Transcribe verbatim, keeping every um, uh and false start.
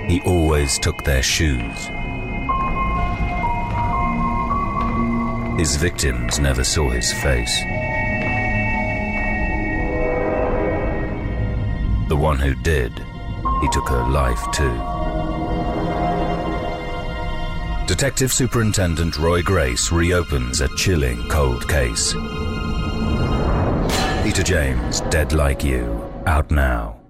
He always took their shoes. His victims never saw his face. The one who did, he took her life too. Detective Superintendent Roy Grace reopens a chilling cold case. Peter James, Dead Like You, out now.